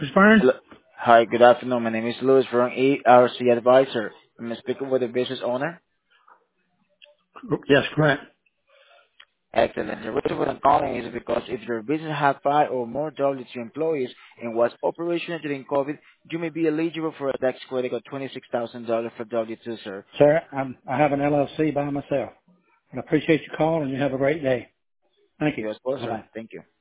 Who's Fern? Hello. Hi, good afternoon. My name is Louis from ARC Advisor. I'm speaking with the business owner. Yes, correct. Excellent. The reason why I'm calling is because if your business has 5 or more W2 employees and was operational during COVID, you may be eligible for a tax credit of $26,000 for W2, sir. Sir, I have an LLC by myself. I appreciate your call and you have a great day. Thank you. You as well, sir. Bye-bye. Thank you.